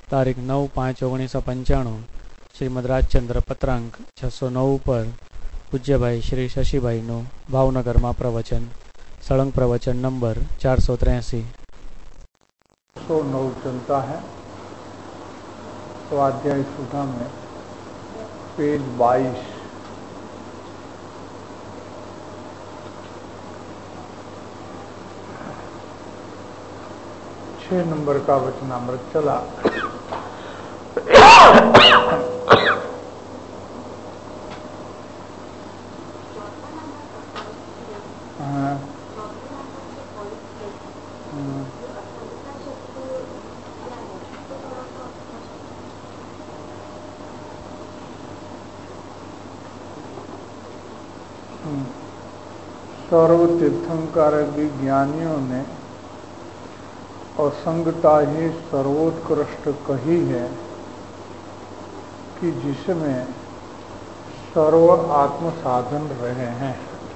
તારીખ 9/5/1995 શ્રીમદ રાજચંદ્ર પત્રાંક 609 પર પૂજ્યભાઈ શ્રી શશીભાઈનું ભાવનગરમાં પ્રવચન, સળંગ પ્રવચન નંબર 483। 109 चलता है। स्वाध्याय सुधा में पेज 22 6 नंबर का वचनामृत चला। सर्व तीर्थंकर विज्ञानियों ने असंगता ही सर्वोत्कृष्ट कही है कि जिसमें सर्व आत्म साधन रहे हैं।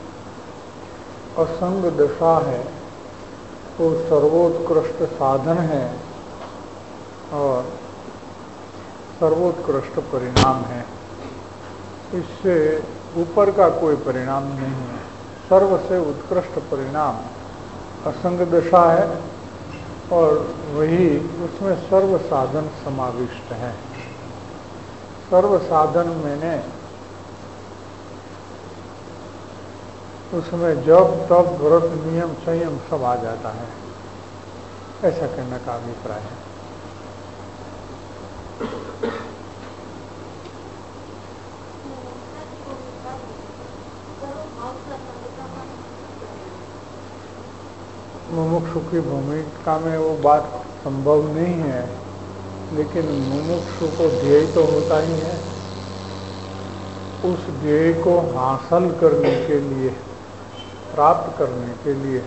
असंग दशा है वो सर्वोत्कृष्ट साधन है और सर्वोत्कृष्ट परिणाम है। इससे ऊपर का कोई परिणाम नहीं है। सर्व से उत्कृष्ट परिणाम असंग दशा है और वही उसमें सर्व साधन समाविष्ट है। सर्व साधन मैंने उसमें जप तप व्रत नियम संयम सब आ जाता है, ऐसा कहने का अभिप्राय है। मुमुक्षु की भूमिका में वो बात संभव नहीं है, लेकिन मुमुक्षु को ध्येय तो होता ही है। उस ध्येय को हासिल करने के लिए, प्राप्त करने के लिए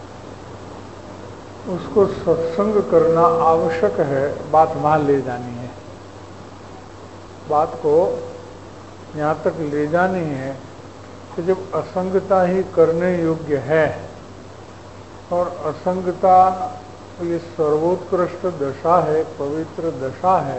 उसको सत्संग करना आवश्यक है। बात वहां ले जानी है, बात को यहाँ तक ले जानी है कि जब असंगता ही करने योग्य है और असंगता ये सर्वोत्कृष्ट दशा है, पवित्र दशा है।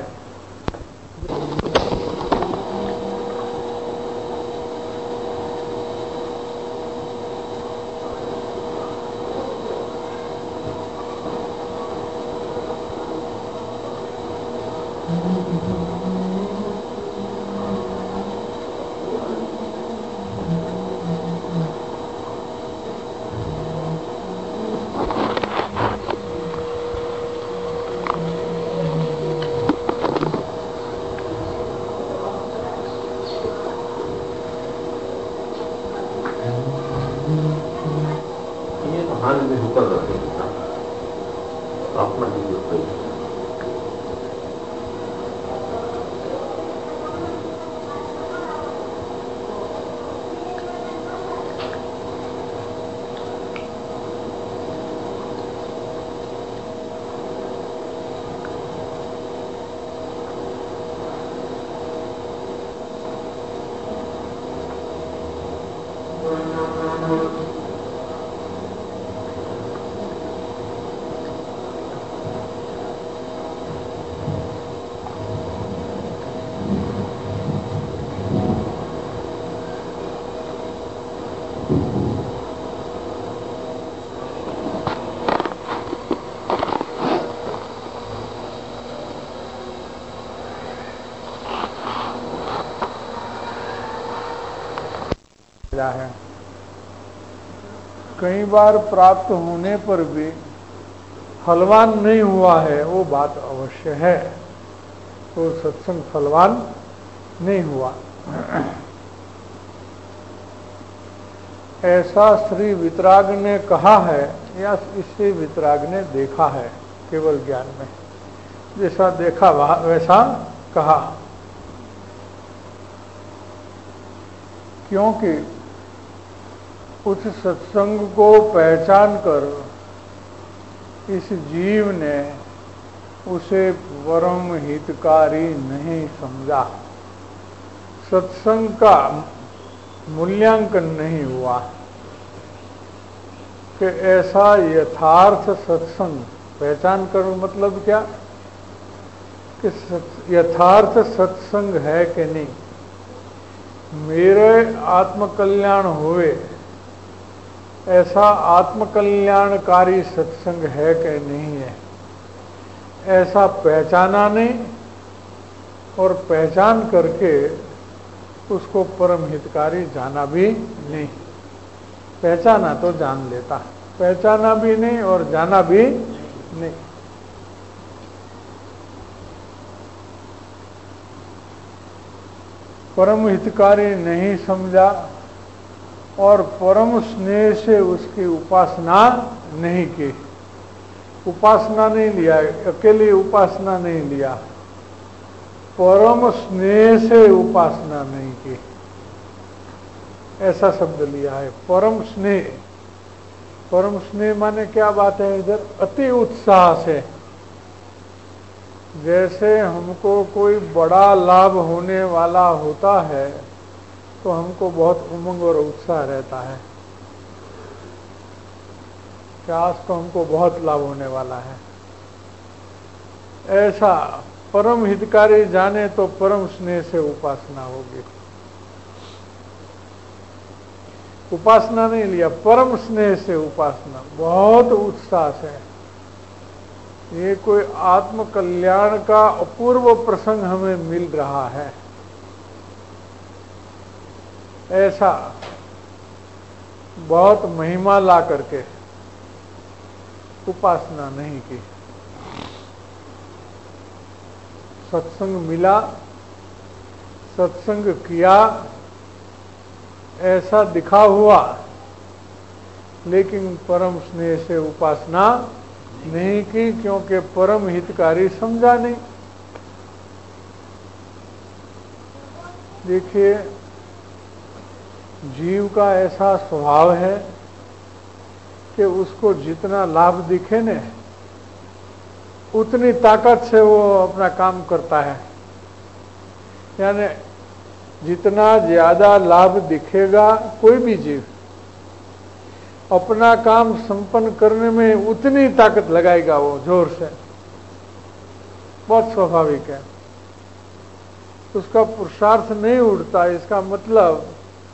है कई बार प्राप्त होने पर भी फलवान नहीं हुआ है, वो बात अवश्य है। तो सत्संग फलवान नहीं हुआ। ऐसा श्री वितराग ने कहा है या इससे वितराग ने देखा है। केवल ज्ञान में जैसा देखा वैसा कहा, क्योंकि उस सत्संग को पहचान कर इस जीव ने उसे परम हितकारी नहीं समझा। सत्संग का मूल्यांकन नहीं हुआ कि ऐसा यथार्थ सत्संग पहचान कर मतलब क्या कि यथार्थ सत्संग है कि नहीं, मेरे आत्मकल्याण हुए ऐसा आत्मकल्याणकारी सत्संग है कि नहीं है, ऐसा पहचाना नहीं और पहचान करके उसको परम हितकारी जाना भी नहीं। पहचाना तो जान लेता, पहचाना भी नहीं और जाना भी नहीं। परम हितकारी नहीं समझा और परम स्नेह से उसकी उपासना नहीं की। उपासना नहीं लिया, अकेली उपासना नहीं लिया, परम स्नेह से उपासना नहीं की, ऐसा शब्द लिया है। परम स्नेह, परम स्नेह माने क्या बात है इधर? अति उत्साह से। जैसे हमको कोई बड़ा लाभ होने वाला होता है तो हमको बहुत उमंग और उत्साह रहता है कि आज तो हमको बहुत लाभ होने वाला है। ऐसा परम हितकारी जाने तो परम स्नेह से उपासना होगी। उपासना नहीं लिया, परम स्नेह से उपासना, बहुत उत्साह से। ये कोई आत्म कल्याण का अपूर्व प्रसंग हमें मिल रहा है, ऐसा बहुत महिमा ला करके उपासना नहीं की। सत्संग मिला, सत्संग किया, ऐसा दिखा हुआ, लेकिन परम स्नेह से उपासना नहीं की, क्योंकि परम हितकारी समझा नहीं। देखिए, जीव का ऐसा स्वभाव है कि उसको जितना लाभ दिखे न, उतनी ताकत से वो अपना काम करता है। यानी जितना ज्यादा लाभ दिखेगा कोई भी जीव अपना काम संपन्न करने में उतनी ताकत लगाएगा वो, जोर से। बहुत स्वाभाविक है, उसका पुरुषार्थ नहीं उड़ता। इसका मतलब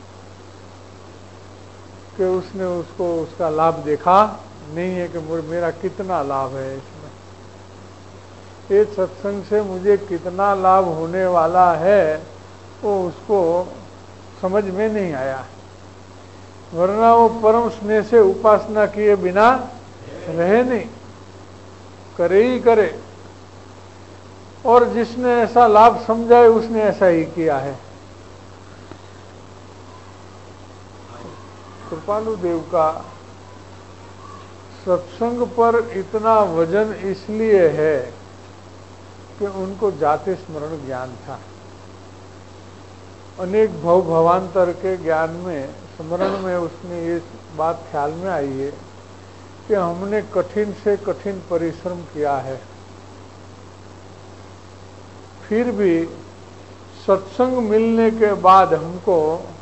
कि उसने उसका लाभ देखा नहीं है कि मेरा कितना लाभ है इसमें, ये सत्संग से मुझे कितना लाभ होने वाला है, वो उसको समझ में नहीं आया। वरना वो परम स्नेह से उपासना किए बिना रहे नहीं, करे ही करे। और जिसने ऐसा लाभ समझा है उसने ऐसा ही किया है। कृपालु देव का सत्संग पर इतना वजन इसलिए है कि उनको जाति स्मरण ज्ञान था। अनेक भव भवांतर के ज्ञान में, स्मरण में उसने ये बात ख्याल में आई है कि हमने कठिन से कठिन परिश्रम किया है, फिर भी सत्संग मिलने के बाद हमको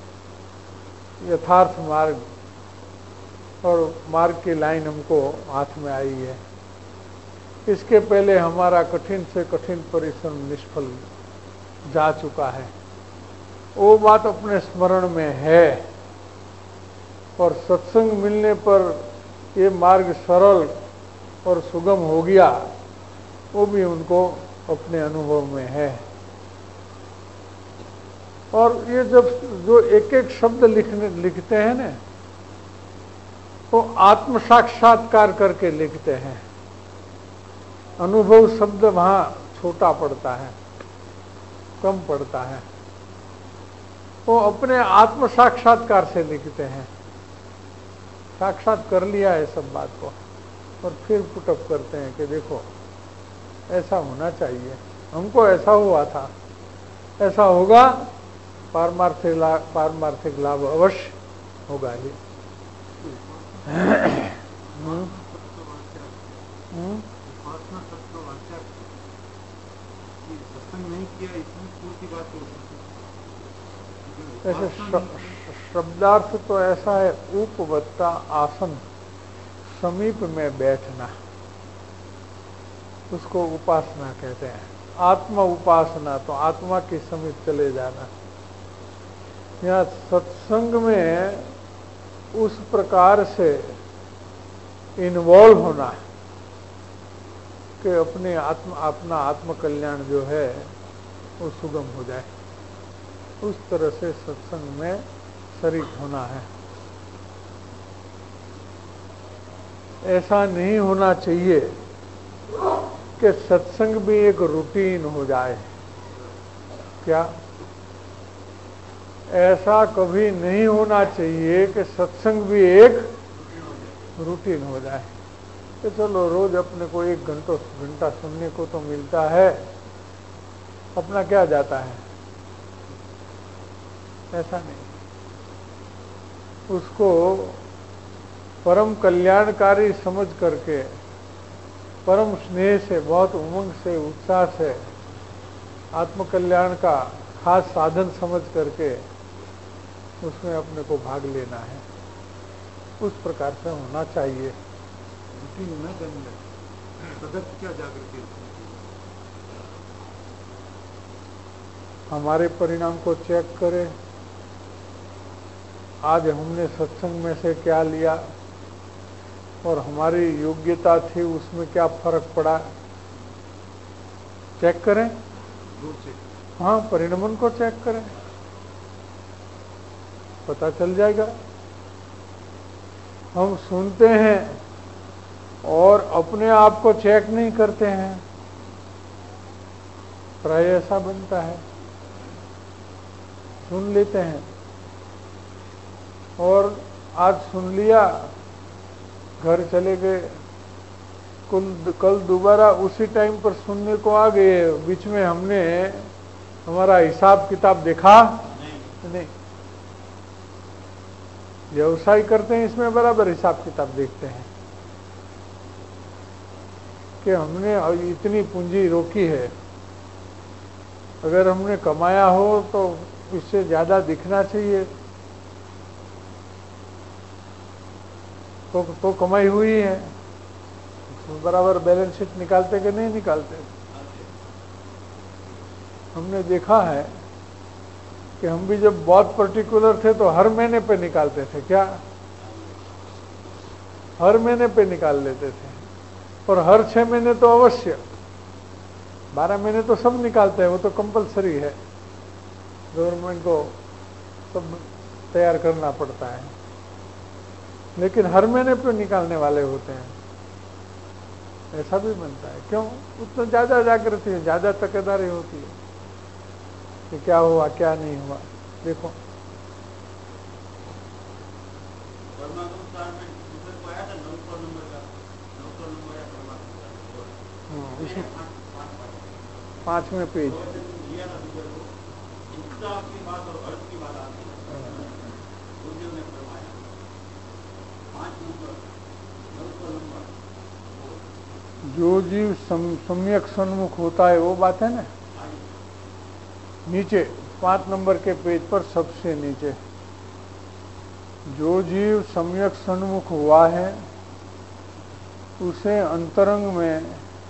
यथार्थ मार्ग और मार्ग की लाइन हमको हाथ में आई है। इसके पहले हमारा कठिन से कठिन परिश्रम निष्फल जा चुका है, वो बात अपने स्मरण में है। और सत्संग मिलने पर ये मार्ग सरल और सुगम हो गया, वो भी उनको अपने अनुभव में है। और ये जब जो एक एक शब्द लिखते हैं ना, तो आत्म साक्षात्कार करके लिखते हैं। अनुभव शब्द वहां छोटा पड़ता है, कम पड़ता है। वो अपने आत्म साक्षात्कार से लिखते हैं, साक्षात कर लिया है सब बात को, और फिर पुटअप करते हैं कि देखो ऐसा होना चाहिए, हमको ऐसा हुआ था, ऐसा होगा, पारमार्थिक लाभ अवश्य होगा ही। ऐसे शब्दार्थ तो ऐसा है, उपवत्ता आसन, समीप में बैठना, उसको उपासना कहते हैं। आत्मा उपासना, तो आत्मा के समीप चले जाना। यहाँ सत्संग में उस प्रकार से इन्वॉल्व होना कि अपना आत्म कल्याण जो है वो सुगम हो जाए, उस तरह से सत्संग में शरीक होना है। ऐसा नहीं होना चाहिए कि सत्संग भी एक रूटीन हो जाए। क्या ऐसा कभी नहीं होना चाहिए कि सत्संग भी एक रूटीन हो जाए कि चलो रोज अपने को 1 घंटा सुनने को तो मिलता है, अपना क्या जाता है। ऐसा नहीं, उसको परम कल्याणकारी समझ करके, परम स्नेह से, बहुत उमंग से, उत्साह से, आत्मकल्याण का खास साधन समझ करके उसमें अपने को भाग लेना है। उस प्रकार से होना चाहिए। क्या जागृति हमारे परिणाम को चेक करें। आज हमने सत्संग में से क्या लिया और हमारी योग्यता थी उसमें क्या फर्क पड़ा, चेक करें। हाँ, परिणामन को चेक करें, पता चल जाएगा। हम सुनते हैं और अपने आप को चेक नहीं करते हैं, प्राय ऐसा बनता है। सुन लेते हैं और आज सुन लिया, घर चले गए, कल दोबारा उसी टाइम पर सुनने को आ गए, बीच में हमने हमारा हिसाब किताब देखा नहीं। व्यवसाय करते हैं, इसमें बराबर हिसाब किताब देखते हैं कि हमने इतनी पूंजी रोकी है, अगर हमने कमाया हो तो इससे ज्यादा दिखना चाहिए, तो कमाई हुई है। बराबर बैलेंस शीट निकालते कि नहीं निकालते। हमने देखा है कि हम भी जब बहुत पर्टिकुलर थे तो हर महीने पे निकालते थे। क्या हर महीने पे निकाल लेते थे, और हर 6 महीने तो अवश्य, 12 महीने तो सब निकालते हैं, वो तो कंपलसरी है, गवर्नमेंट को सब तैयार करना पड़ता है। लेकिन हर महीने पे निकालने वाले होते हैं, ऐसा भी बनता है। क्यों? उतना ज्यादा जागृति है, ज्यादा तकेदारी होती है कि क्या हुआ क्या नहीं हुआ। देखो इसी 5वें पेज जो जीव सम्यक सन्मुख होता है, वो बात है ना। नीचे 5 नंबर के पेज पर सबसे नीचे, जो जीव सम्यक सन्मुख हुआ है उसे अंतरंग में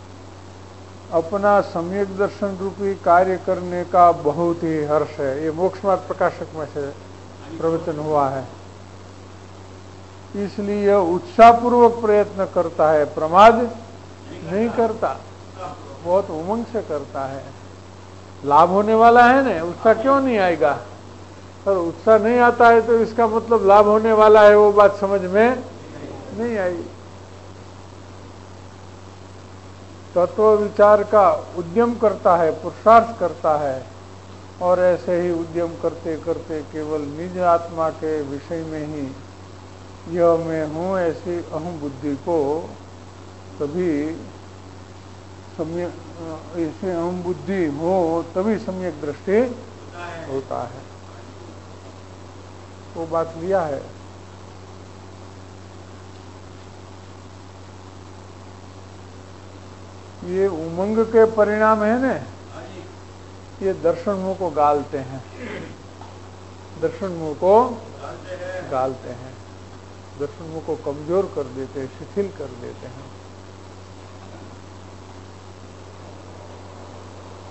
अपना सम्यक दर्शन रूपी कार्य करने का बहुत ही हर्ष है। ये मोक्ष मार्ग प्रकाशक में से प्रवचन हुआ है। इसलिए यह उत्साहपूर्वक प्रयत्न करता है, प्रमाद नहीं करता, बहुत उमंग से करता है। लाभ होने वाला है ना, उत्साह क्यों नहीं आएगा? और उत्साह नहीं आता है तो इसका मतलब लाभ होने वाला है, वो बात समझ में नहीं आई। तत्व विचार का उद्यम करता है, पुरुषार्थ करता है, और ऐसे ही उद्यम करते करते केवल निज आत्मा के विषय में ही यह मैं हूँ ऐसी अहम बुद्धि को तभी ऐसे अहम बुद्धि हो तभी सम्यक दृष्टि होता है। वो बात लिया है। ये उमंग के परिणाम है ना, ये दर्शन मुंह को गालते हैं, दर्शन मुंह को गालते हैं, दर्शन मुंह को कमजोर कर देते हैं, शिथिल कर देते हैं।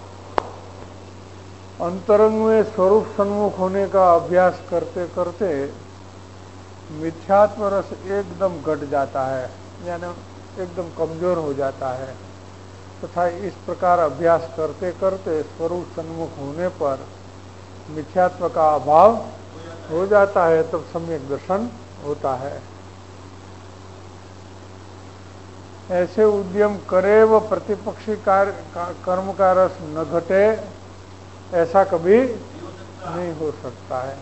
अंतरंग में स्वरूप सन्मुख होने का अभ्यास करते करते मिथ्यात्व रस एकदम घट जाता है, यानी एकदम कमजोर हो जाता है। तथा इस प्रकार अभ्यास करते करते स्वरूप सन्मुख होने पर मिथ्यात्व का अभाव हो जाता है, तब सम्यक दर्शन होता है। ऐसे उद्यम करे व प्रतिपक्षी कर्म का रस न घटे, ऐसा कभी नहीं हो सकता है।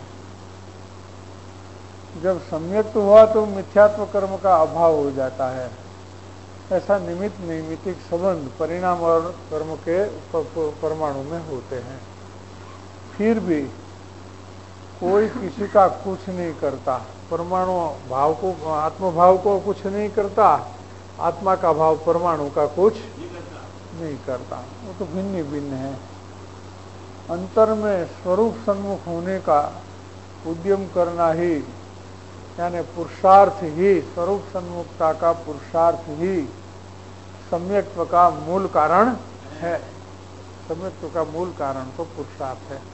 जब सम्यक हुआ तो मिथ्यात्व कर्म का अभाव हो जाता है। ऐसा निमित्त नैमित्तिक संबंध परिणाम और कर्म के परमाणु में होते हैं। फिर भी कोई किसी का कुछ नहीं करता, परमाणु भाव को, आत्मभाव को कुछ नहीं करता, आत्मा का भाव परमाणु का कुछ नहीं करता, वो तो भिन्न भिन्न है। अंतर में स्वरूप सन्मुख होने का उद्यम करना ही, यानी पुरुषार्थ ही, स्वरूप सन्मुखता का पुरुषार्थ ही सम्यक्त्व का मूल कारण है। सम्यक्त्व का मूल कारण तो पुरुषार्थ है।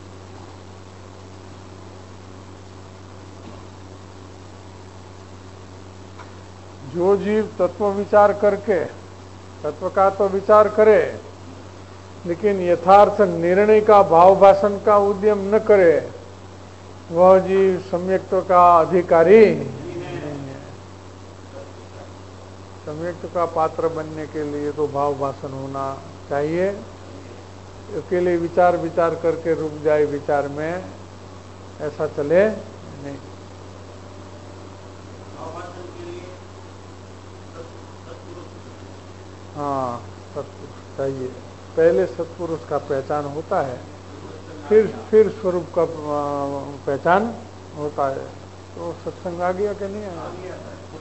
जो जीव तत्व विचार करके, तत्व का तो विचार करे, लेकिन यथार्थ निर्णय का भाव भाषण का उद्यम न करे, वह जीव सम्यक्त्व का अधिकारी नहीं है। सम्यक्त्व का पात्र बनने के लिए तो भाव भाषण होना चाहिए। अकेले विचार विचार करके रुक जाए विचार में, ऐसा चले नहीं। हाँ, सत्पुरुष चाहिए। पहले सत्पुरुष का पहचान होता है, फिर स्वरूप का पहचान होता है। तो सत्संग आ गया कि नहीं आया?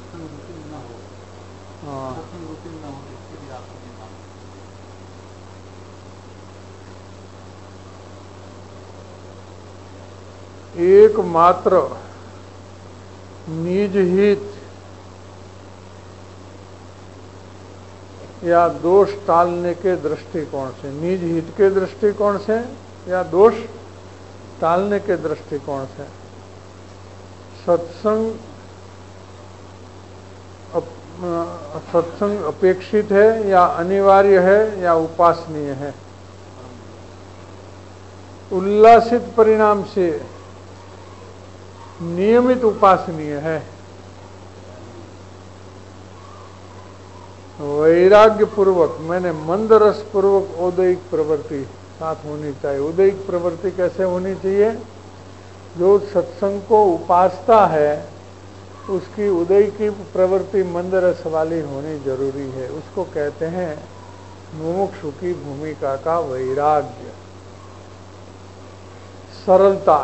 हाँ, एकमात्र निज हित या दोष टालने के दृष्टिकोण से, निज हित के दृष्टिकोण से या दोष टालने के दृष्टिकोण से सत्संग अपेक्षित है या अनिवार्य है या उपासनीय है। उल्लासित परिणाम से नियमित उपासनीय है। वैराग्य पूर्वक, मैंने मंद रस पूर्वक औदयिक प्रवृत्ति साथ होनी चाहिए। उदयिक प्रवृत्ति कैसे होनी चाहिए? जो सत्संग को उपासता है उसकी उदय की प्रवृत्ति मंद रस वाली होनी जरूरी है। उसको कहते हैं मुमुक्षु की भूमिका का वैराग्य। सरलता,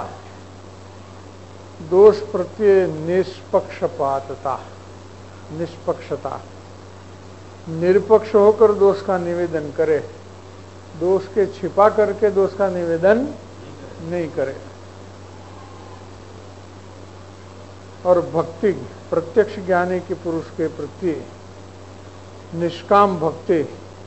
दोष प्रत्यय निष्पक्षपातता, निष्पक्षता, निरपक्ष होकर दोष का निवेदन करे, दोष के छिपा करके दोष का निवेदन नहीं करे। और भक्ति, प्रत्यक्ष ज्ञानी के पुरुष के प्रति निष्काम भक्ति,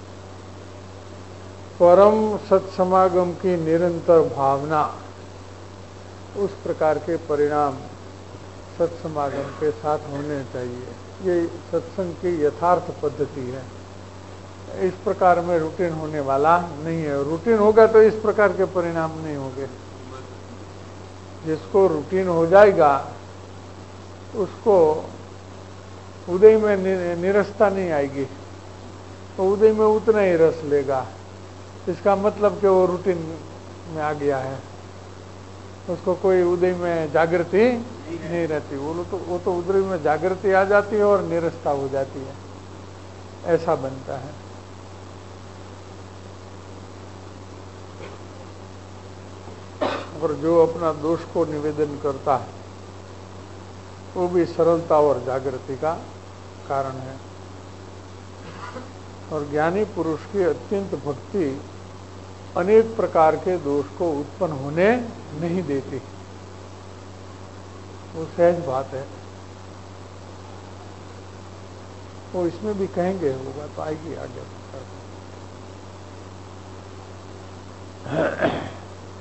परम सत्समागम की निरंतर भावना, उस प्रकार के परिणाम सत्समागम के साथ होने चाहिए। ये सत्संग की यथार्थ पद्धति है। इस प्रकार में रूटीन होने वाला नहीं है। रूटीन होगा तो इस प्रकार के परिणाम नहीं होंगे। जिसको रूटीन हो जाएगा उसको उदय में निरसता नहीं आएगी, तो उदय में उतना ही रस लेगा। इसका मतलब कि वो रूटीन में आ गया है, उसको कोई उदय में जागृति नहीं रहती। वो तो उदय में जागृति आ जाती है और निरसता हो जाती है, ऐसा बनता है। और जो अपना दोष को निवेदन करता है वो भी सरलता और जागृति का कारण है। और ज्ञानी पुरुष की अत्यंत भक्ति अनेक प्रकार के दोष को उत्पन्न होने नहीं देती। वो सहज बात है। वो इसमें भी कहेंगे, होगा तो आएगी आगे।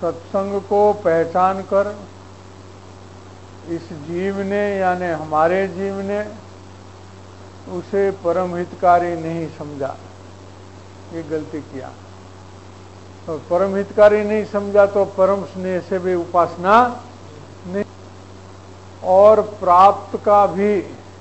सत्संग को पहचान कर इस जीव ने यानी हमारे जीव ने उसे परम हितकारी नहीं समझा, ये गलती किया। तो परम हितकारी नहीं समझा तो परम स्नेह से भी उपासना नहीं, और प्राप्त का भी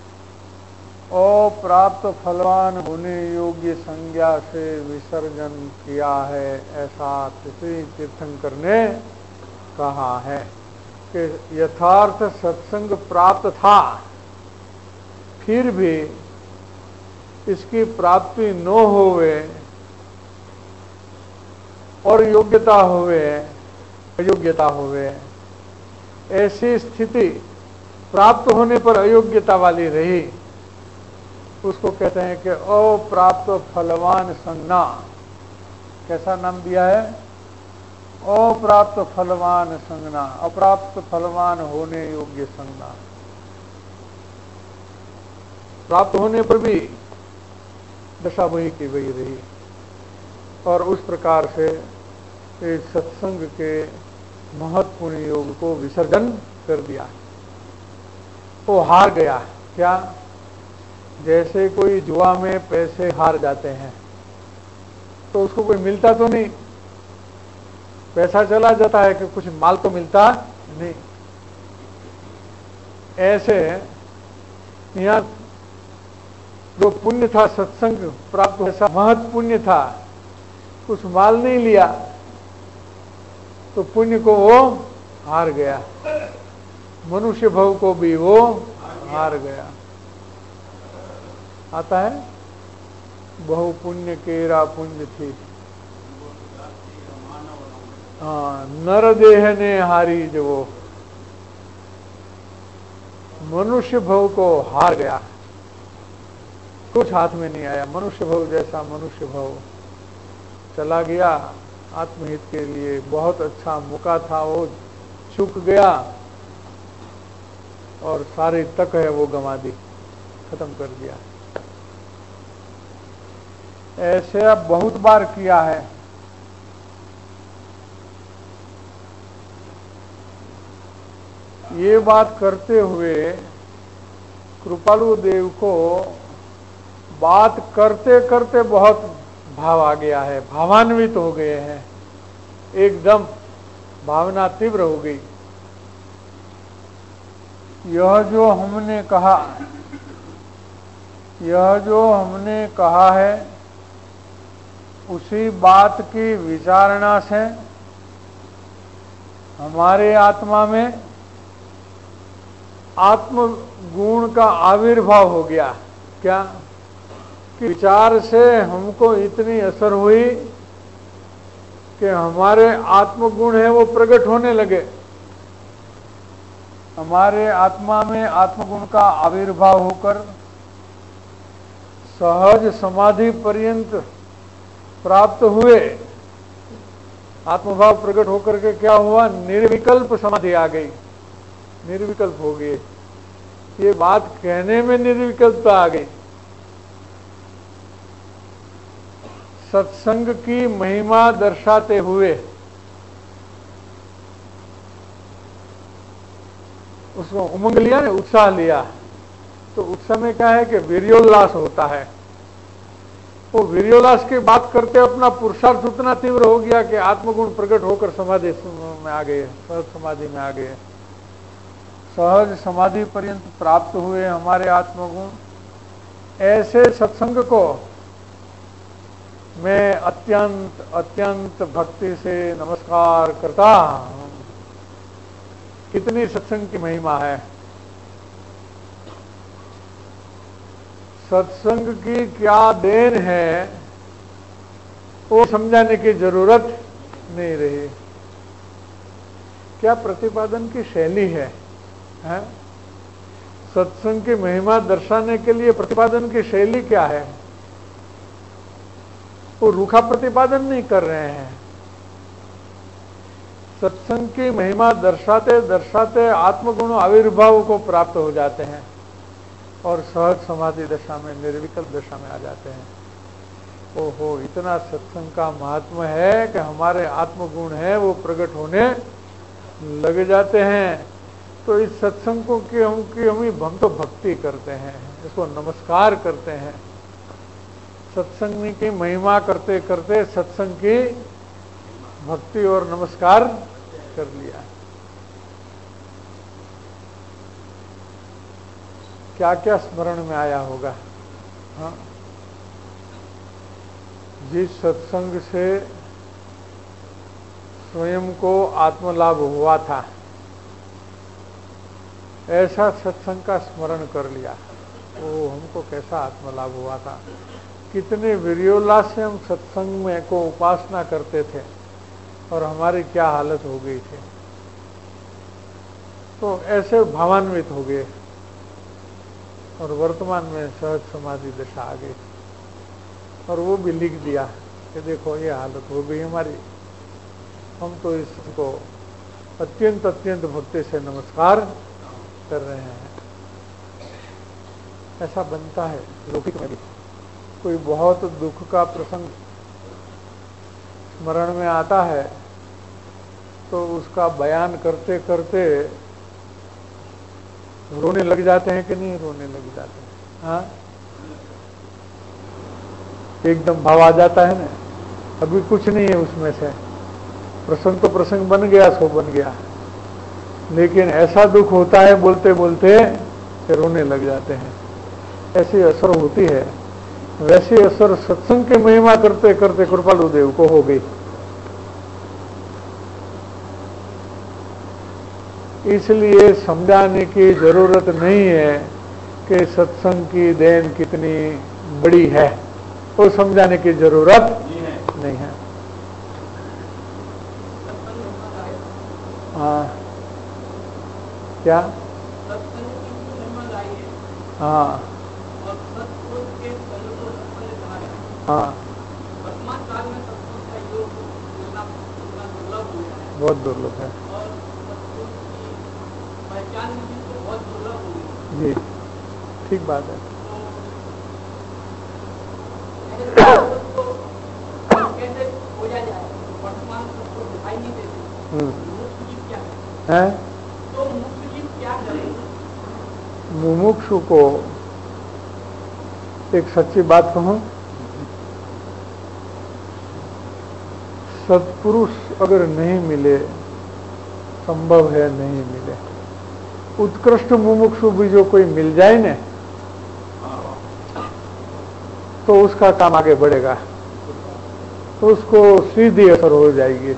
अप्राप्त फलवान होने योग्य संज्ञा से विसर्जन किया है, ऐसा श्री तीर्थंकर ने कहा है कि यथार्थ सत्संग प्राप्त था, फिर भी इसकी प्राप्ति न होवे और योग्यता होवे अयोग्यता होवे, ऐसी स्थिति प्राप्त होने पर अयोग्यता वाली रही, उसको कहते हैं कि अप्राप्त फलवान संज्ञा। कैसा नाम दिया है? अप्राप्त फलवान संज्ञा, अप्राप्त फलवान होने योग्य संज्ञा। प्राप्त होने पर भी दशा वही की वही रही, और उस प्रकार से इस सत्संग के महत्वपूर्ण योग को विसर्जन कर दिया। वो हार गया। क्या? जैसे कोई जुआ में पैसे हार जाते हैं तो उसको कोई मिलता तो नहीं, पैसा चला जाता है कि कुछ माल तो मिलता नहीं। ऐसे यहाँ जो पुण्य था सत्संग प्राप्त, ऐसा महत् पुण्य था, कुछ माल नहीं लिया तो पुण्य को वो हार गया, मनुष्य भव को भी वो हार गया। आता है बहु पुण्य केरा पुण्य थी, हाँ, नर देह ने हारी जो वो मनुष्य भव को हार गया, कुछ हाथ में नहीं आया। मनुष्य भव जैसा मनुष्य भव चला गया, आत्महित के लिए बहुत अच्छा मौका था, वो चूक गया और सारी तक है वो गंवा दी, खत्म कर दिया। ऐसे अब बहुत बार किया है। ये बात करते हुए कृपालु देव को बात करते करते बहुत भाव आ गया है, भावान्वित हो गए हैं, एकदम भावना तीव्र हो गई। यह जो हमने कहा है उसी बात की विचारणा से हमारे आत्मा में आत्म गुण का आविर्भाव हो गया। क्या? कि विचार से हमको इतनी असर हुई कि हमारे आत्मगुण है वो प्रकट होने लगे, हमारे आत्मा में आत्मगुण का आविर्भाव होकर सहज समाधि पर्यंत प्राप्त हुए। आत्मभाव प्रकट होकर के क्या हुआ? निर्विकल्प समाधि आ गई, निर्विकल्प हो गए। ये बात कहने में निर्विकल्पता आ गई। सत्संग की महिमा दर्शाते हुए उसको उमंग लिया ना, उत्साह लिया, तो उत्साह में क्या है कि वीर्योल्लास होता है। वो वीर्योल्लास की बात करते अपना पुरुषार्थ उतना तीव्र हो गया कि आत्मगुण प्रकट होकर समाधि में आ गए, सहज समाधि में आ गए। सहज समाधि पर्यंत प्राप्त हुए हमारे आत्मगुण। ऐसे सत्संग को मैं अत्यंत अत्यंत भक्ति से नमस्कार करता हूं। कितनी सत्संग की महिमा है। सत्संग की क्या देन है वो समझाने की जरूरत नहीं रही। क्या प्रतिपादन की शैली है, हैं? सत्संग की महिमा दर्शाने के लिए प्रतिपादन की शैली क्या है? वो रूखा प्रतिपादन नहीं कर रहे हैं। सत्संग की महिमा दर्शाते दर्शाते आत्मगुण आविर्भाव को प्राप्त हो जाते हैं और सहज समाधि दशा में, निर्विकल्प दशा में आ जाते हैं। ओहो, इतना सत्संग का महात्मा है कि हमारे आत्मगुण है वो प्रकट होने लग जाते हैं। तो इस सत्संग को कि हम तो भक्ति करते हैं, इसको नमस्कार करते हैं। सत्संग की महिमा करते करते सत्संग की भक्ति और नमस्कार कर लिया। क्या क्या स्मरण में आया होगा। हाँ, जिस सत्संग से स्वयं को आत्मलाभ हुआ था, ऐसा सत्संग का स्मरण कर लिया। वो हमको कैसा आत्मलाभ हुआ था, कितने वीर्योल्लास से हम सत्संग में को उपासना करते थे और हमारी क्या हालत हो गई थी। तो ऐसे भावान्वित हो गए और वर्तमान में सहज समाधि दशा आ गई। और वो भी लिख दिया कि देखो ये हालत हो गई हमारी, हम तो इसको अत्यंत अत्यंत भक्ति से नमस्कार कर रहे हैं। ऐसा बनता है लौकिक में भी। कोई बहुत दुख का प्रसंग स्मरण में आता है तो उसका बयान करते करते रोने लग जाते हैं कि नहीं रोने लग जाते हैं। हाँ, एकदम भाव आ जाता है ना। अभी कुछ नहीं है उसमें से, प्रसंग तो प्रसंग बन गया सो बन गया, लेकिन ऐसा दुख होता है बोलते बोलते कि रोने लग जाते हैं। ऐसी असर होती है। वैसी असर सत्संग की महिमा करते करते कृपालु देव को हो गई। इसलिए समझाने की जरूरत नहीं है कि सत्संग की देन कितनी बड़ी है, वो समझाने की जरूरत नहीं है। हाँ, क्या? हाँ हाँ, बहुत दुर्लभ है जी, ठीक बात है। है मुमुक्षु को एक सच्ची बात कहूं, सत्पुरुष अगर नहीं मिले, संभव है नहीं मिले, उत्कृष्ट मुमुक्षु भी जो कोई मिल जाए ना तो उसका काम आगे बढ़ेगा, तो उसको सीधी असर हो जाएगी।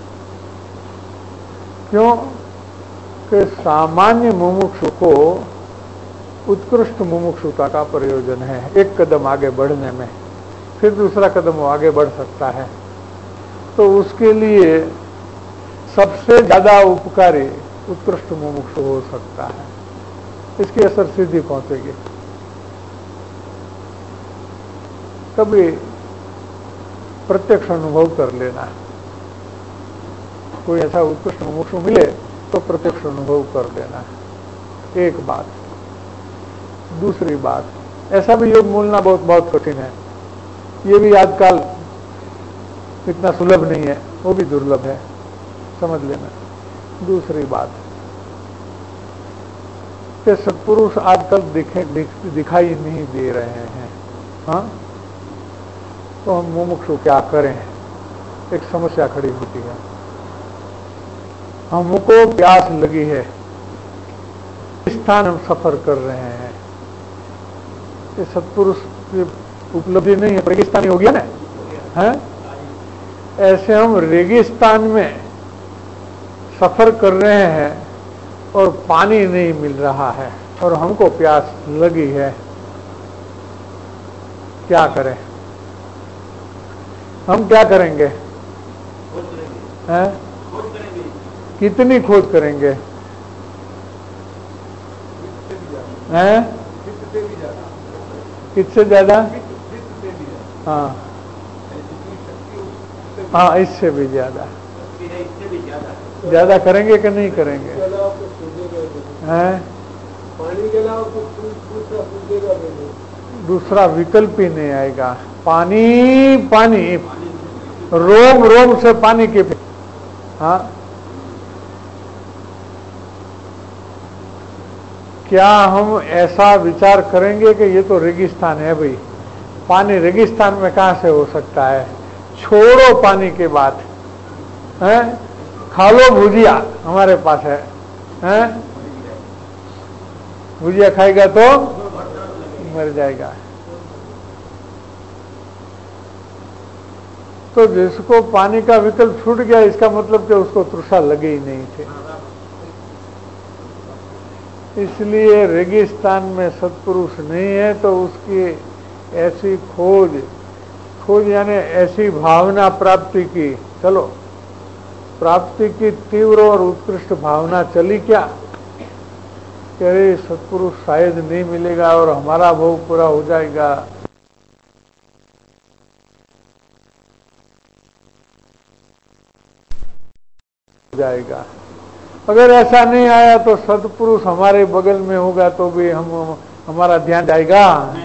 क्यों कि सामान्य मुमुक्षु को उत्कृष्ट मुमुक्षुता का प्रयोजन है एक कदम आगे बढ़ने में, फिर दूसरा कदम वो आगे बढ़ सकता है। तो उसके लिए सबसे ज्यादा उपकारी उत्कृष्ट मुमुक्षु हो सकता है, इसकी असर सीधी पहुंचेगी। कभी प्रत्यक्ष अनुभव कर लेना, कोई ऐसा उत्कृष्ट मुमुक्षु मिले तो प्रत्यक्ष अनुभव कर लेना, एक बात। दूसरी बात, ऐसा भी योग मिलना बहुत बहुत कठिन है, ये भी आजकल इतना सुलभ नहीं है, वो भी दुर्लभ है, समझ लेना। दूसरी बात कि सत्पुरुष आजकल दिखाई नहीं दे रहे हैं। हाँ, तो हम मुमुक्षु क्या करें, एक समस्या खड़ी होती है। हमको प्यास लगी है, इस स्थान हम सफर कर रहे हैं, ये सत्पुरुष की उपलब्धि नहीं है, रेगिस्तानी हो गया ना है। ऐसे हम रेगिस्तान में सफर कर रहे हैं और पानी नहीं मिल रहा है और हमको प्यास लगी है, क्या करें? हम क्या करेंगे? हैं? कितनी खोज करेंगे? हैं? किससे ज्यादा? हाँ हाँ, इससे भी ज्यादा। ज्यादा करेंगे कि नहीं करेंगे? हैं? पानी के अलावा दूसरा दूसरा विकल्प ही नहीं आएगा। पानी पानी, रोम रोम से पानी के। हाँ, क्या हम ऐसा विचार करेंगे कि ये तो रेगिस्तान है भाई, पानी रेगिस्तान में कहां से हो सकता है? छोड़ो पानी की बात है, खा लो भुजिया, हमारे पास है, भुजिया खाएगा तो मर जाएगा। तो जिसको पानी का विकल्प छूट गया, इसका मतलब कि उसको तृषा लगे ही नहीं थे। इसलिए रेगिस्तान में सत्पुरुष नहीं है तो उसकी ऐसी खोज यानी ऐसी भावना प्राप्ति की, चलो प्राप्ति की तीव्र और उत्कृष्ट भावना चली क्या कि अरे सत्पुरुष शायद नहीं मिलेगा और हमारा भोग पूरा हो जाएगा। अगर ऐसा नहीं आया तो सत्पुरुष हमारे बगल में होगा तो भी हमारा ध्यान जाएगा,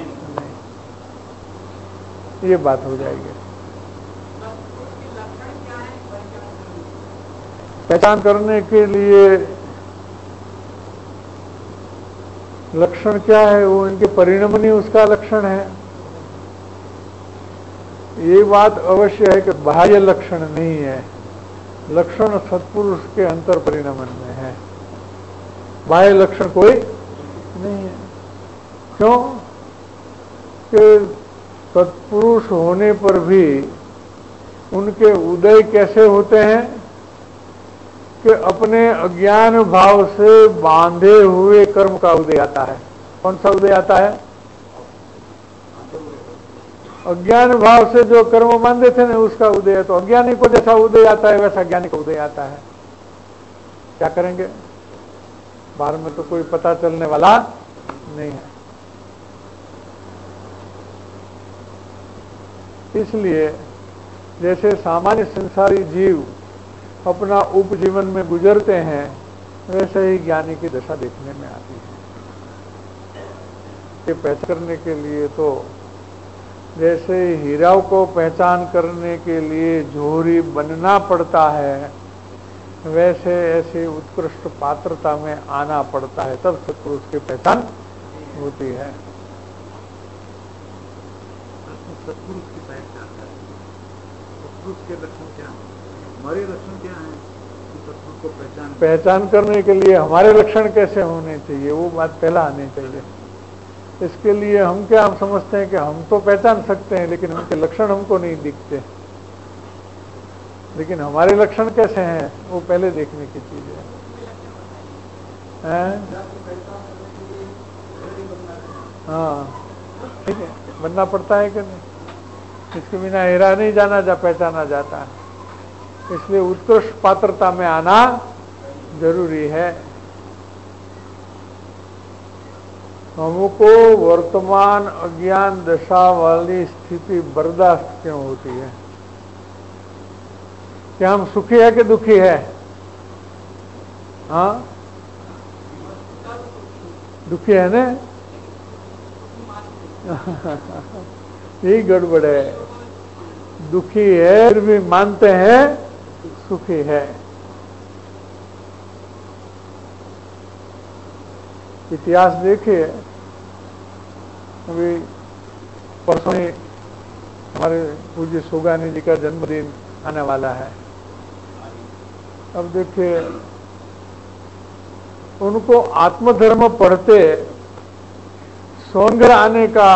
ये बात हो जाएगी। पहचान करने के लिए लक्षण क्या है? वो इनके परिणमन ही उसका लक्षण है। ये बात अवश्य है कि बाह्य लक्षण नहीं है, लक्षण सत्पुरुष के अंतर परिणमन में है, बाह्य लक्षण कोई नहीं है। क्यों कि सत्पुरुष होने पर भी उनके उदय कैसे होते हैं कि अपने अज्ञान भाव से बांधे हुए कर्म का उदय आता है। कौन सा उदय आता है? अज्ञान भाव से जो कर्म बांधे थे ना, उसका उदय। तो अज्ञानी को जैसा उदय आता है वैसा ज्ञानी को उदय आता है। क्या करेंगे? बाहर में तो कोई पता चलने वाला नहीं है। इसलिए जैसे सामान्य संसारी जीव अपना उपजीवन में गुजरते हैं, वैसे ही ज्ञानी की दशा देखने में आती है। ये पहचान करने के लिए तो जैसे हीरा को पहचान करने के लिए जोहरी बनना पड़ता है, वैसे ऐसे उत्कृष्ट पात्रता में आना पड़ता है, तब सत्पुरुष की पहचान होती है। सत्पुरुष की पहचान है, सत्पुरुष के लक्षण क्या है? हमारे लक्षण क्या है सत्पुरुष को पहचान करने के लिए हमारे लक्षण कैसे होने चाहिए, वो बात पहला आनी चाहिए। इसके लिए हम क्या हम समझते हैं कि हम तो पहचान सकते हैं, लेकिन उनके लक्षण हमको नहीं दिखते। लेकिन हमारे लक्षण कैसे हैं वो पहले देखने की चीज है। हाँ, ठीक है, बनना पड़ता है कि नहीं? इसके बिना हीरा नहीं पहचाना जाता। इसलिए उत्कृष्ट पात्रता में आना जरूरी है। हमको वर्तमान अज्ञान दशा वाली स्थिति बर्दाश्त क्यों होती है? क्या हम सुखी है कि दुखी है? हाँ, दुखी है ना? यही गड़बड़ है। दुखी है फिर भी मानते हैं सुखी है। इतिहास देखिए, अभी परसों ही हमारे पूज्य सुगानी जी का जन्मदिन आने वाला है। अब देखिए, उनको आत्मधर्म पढ़ते सोनगढ़ आने का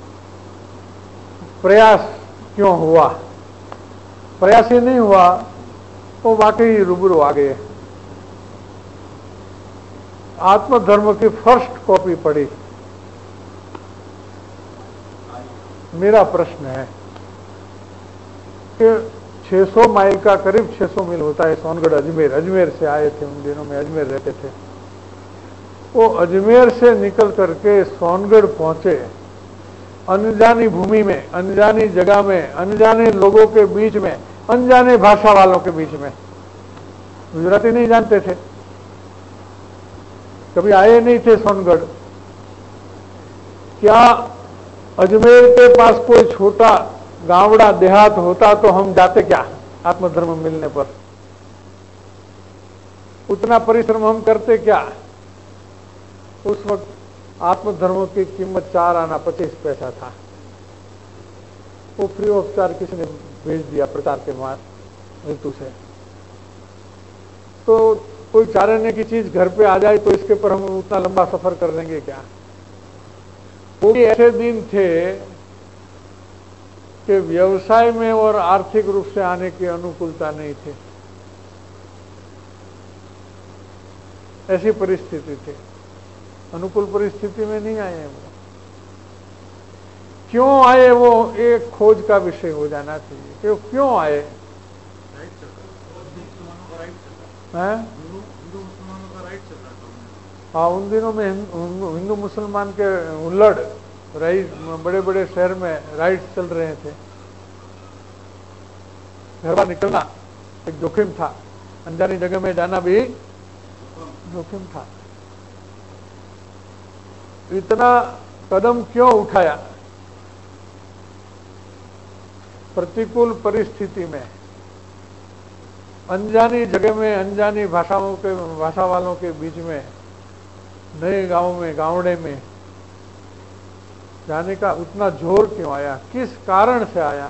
प्रयास क्यों हुआ? प्रयास ही नहीं हुआ, वो वाकई रूबरू आ गए। आत्मधर्म की फर्स्ट कॉपी पढ़ी। मेरा प्रश्न है कि 600 माइल का, करीब 600 मील होता है सोनगढ़ अजमेर। अजमेर से आए थे, उन दिनों में अजमेर रहते थे। वो अजमेर से निकल करके सोनगढ़ पहुंचे, अनजानी भूमि में, अनजानी जगह में, अनजाने लोगों के बीच में, अनजाने भाषा वालों के बीच में। गुजराती नहीं जानते थे, कभी आए नहीं थे सोनगढ़। क्या अजमेर के पास कोई छोटा गांवड़ा देहात होता तो हम जाते क्या आत्मधर्म मिलने पर? उतना परिश्रम हम करते क्या? उस वक्त आत्मधर्म की कीमत 4 आना 25 पैसा था। वो फ्री ऑफ चार्ज किसी ने भेज दिया प्रचार के हेतु से। तो कोई 4 आने की चीज घर पे आ जाए तो इसके पर हम उतना लंबा सफर कर लेंगे क्या? वो भी ऐसे दिन थे कि व्यवसाय में और आर्थिक रूप से आने की अनुकूलता नहीं थी। ऐसी परिस्थिति थी, अनुकूल परिस्थिति में नहीं आए वो। क्यों आए वो एक खोज का विषय हो जाना चाहिए कि वो क्यों आए। हाँ, उन दिनों में हिंदू मुसलमान के उलट राइट बड़े बड़े शहर में राइट चल रहे थे। घर बाहर निकलना एक जोखिम था, अनजानी जगह में जाना भी जोखिम था। इतना कदम क्यों उठाया? प्रतिकूल परिस्थिति में, अनजानी जगह में, अनजानी भाषा वालों के बीच में, नए गांव में, गांवड़े में जाने का उतना जोर क्यों आया? किस कारण से आया?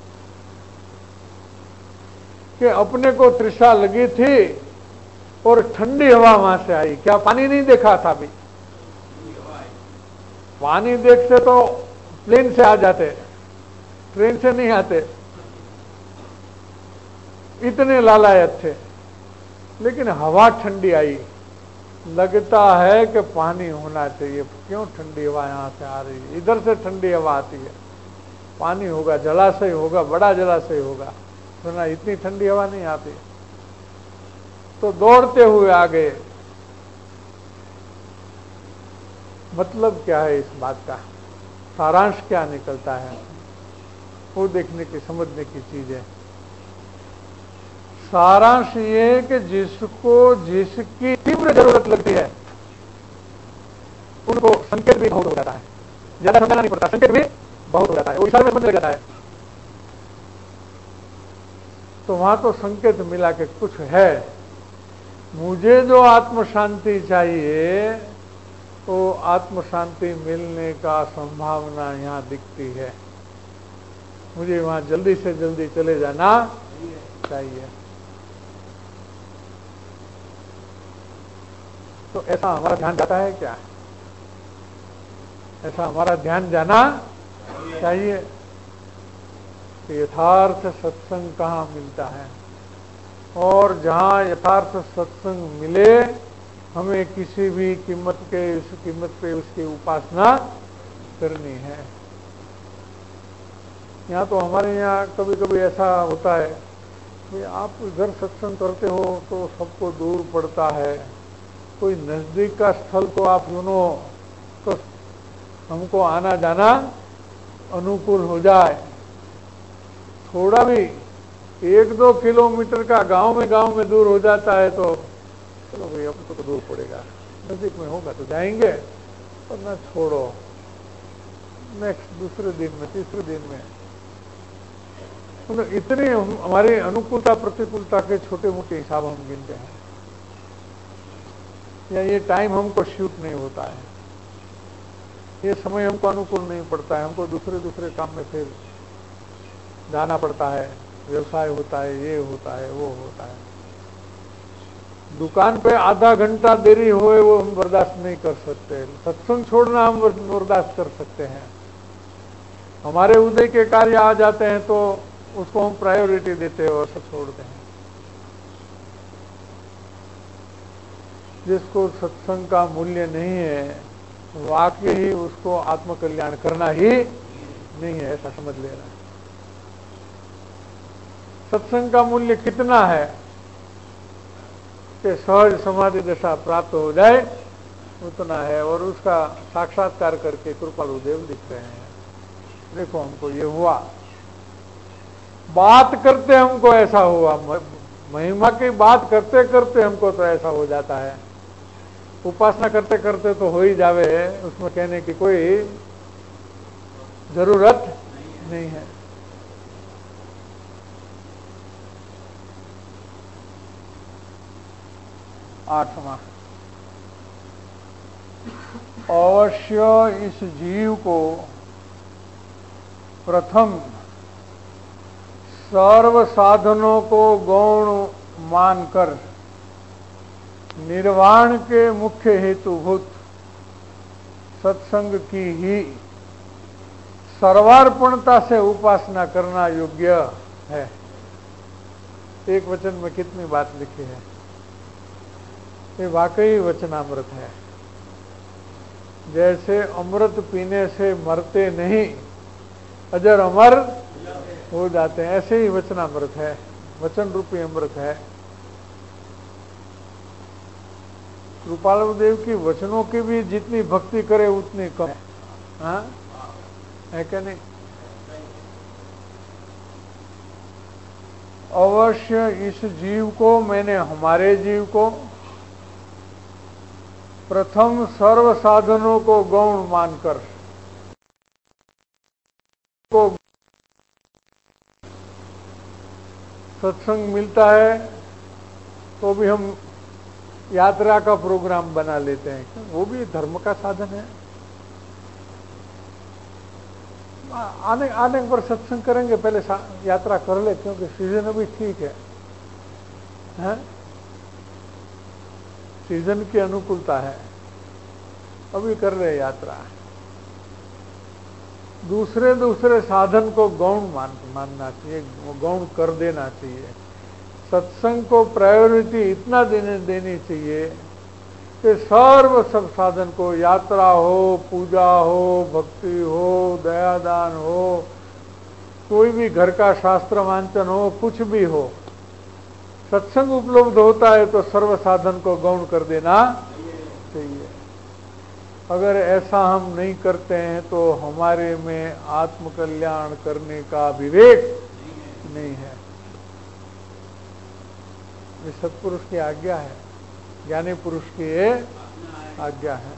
कि अपने को तृषा लगी थी और ठंडी हवा वहां से आई। क्या पानी नहीं देखा था अभी? पानी देखते तो प्लेन से आ जाते, ट्रेन से नहीं आते, इतने लालायत थे। लेकिन हवा ठंडी आई, लगता है कि पानी होना चाहिए। क्यों ठंडी हवा यहां से आ रही है? इधर से ठंडी हवा आती है, पानी होगा, जलाशय होगा, बड़ा जलाशय होगा, वरना इतनी ठंडी हवा नहीं आती। तो दौड़ते हुए आ गए। मतलब क्या है इस बात का? सारांश क्या निकलता है? वो देखने की, समझने की चीज है। सारांश ये कि जिसको जिसकी तीव्र जरूरत लगती है उनको संकेत भी बहुत हो जाता है। ज्यादा समझना नहीं पड़ता, संकेत भी बहुत हो जाता है, वो इशारे में समझ लग जाता है। तो वहां तो संकेत मिला कि कुछ है। मुझे जो आत्म शांति चाहिए वो आत्म शांति मिलने का संभावना यहां दिखती है। मुझे वहां जल्दी से जल्दी चले जाना चाहिए। तो ऐसा हमारा ध्यान जाता है क्या? ऐसा हमारा ध्यान जाना चाहिए कि यथार्थ सत्संग कहाँ मिलता है, और जहां यथार्थ सत्संग मिले हमें किसी भी कीमत पे उसकी उपासना करनी है। यहाँ तो हमारे यहाँ कभी कभी ऐसा होता है कि आप इधर सत्संग करते हो तो सबको दूर पड़ता है, कोई नजदीक का स्थल तो आप सुनो तो हमको आना जाना अनुकूल हो जाए। थोड़ा भी 1-2 किलोमीटर का गांव में दूर हो जाता है तो चलो भाई अब तो दूर पड़ेगा, नजदीक में होगा तो जाएंगे, और ना छोड़ो, नेक्स्ट दूसरे दिन में, तीसरे दिन में। इतनी हमारी अनुकूलता प्रतिकूलता के छोटे मोटे हिसाब हम गिनते हैं, या ये टाइम हमको शूट नहीं होता है, ये समय हमको अनुकूल नहीं पड़ता है, हमको दूसरे काम में फिर जाना पड़ता है, व्यवसाय होता है, ये होता है, वो होता है। दुकान पे आधा घंटा देरी होए वो हम बर्दाश्त नहीं कर सकते, सत्संग छोड़ना हम बर्दाश्त कर सकते हैं। हमारे उदय के कार्य आ जाते हैं तो उसको हम प्रायोरिटी देते हैं और सब छोड़ते हैं। जिसको सत्संग का मूल्य नहीं है वाकई ही उसको आत्मकल्याण करना ही नहीं है, ऐसा समझ लेना। सत्संग का मूल्य कितना है कि सहज समाधि दशा प्राप्त हो जाए उतना है, और उसका साक्षात्कार करके कृपालु देव दिख रहे हैं। देखो हमको ये हुआ, बात करते हमको ऐसा हुआ, महिमा की बात करते करते हमको तो ऐसा हो जाता है, उपासना करते करते तो हो ही जावे, उसमें कहने की कोई जरूरत नहीं है। आठवां, अवश्य इस जीव को प्रथम सर्व साधनों को गौण मानकर निर्वाण के मुख्य हेतुभूत सत्संग की ही सर्वार्पणता से उपासना करना योग्य है। एक वचन में कितनी बात लिखी है, ये वाकई वचनामृत है। जैसे अमृत पीने से मरते नहीं, अजर अमर हो जाते हैं, ऐसे ही वचनामृत है, वचन रूपी अमृत है। कृपालु देव की वचनों की भी जितनी भक्ति करे उतनी कम है, हाँ है क्या नहीं? अवश्य इस जीव को, मैंने हमारे जीव को प्रथम सर्व साधनों को गौण मानकर को सत्संग मिलता है तो भी हम यात्रा का प्रोग्राम बना लेते हैं, वो भी धर्म का साधन है। आने आने पर सत्संग करेंगे, पहले यात्रा कर ले, क्योंकि सीजन अभी ठीक है? सीजन की अनुकूलता है, अभी कर रहे यात्रा। दूसरे दूसरे साधन को गौण मानना चाहिए, गौण कर देना चाहिए। सत्संग को प्रायोरिटी इतना देनी चाहिए कि सर्व सब साधन को, यात्रा हो, पूजा हो, भक्ति हो, दयादान हो, कोई भी घर का शास्त्र वांचन हो, कुछ भी हो, सत्संग उपलब्ध होता है तो सर्व साधन को गौण कर देना चाहिए। अगर ऐसा हम नहीं करते हैं तो हमारे में आत्मकल्याण करने का विवेक नहीं है। ये सत्पुरुष की आज्ञा है, ज्ञानी पुरुष की ये आज्ञा है।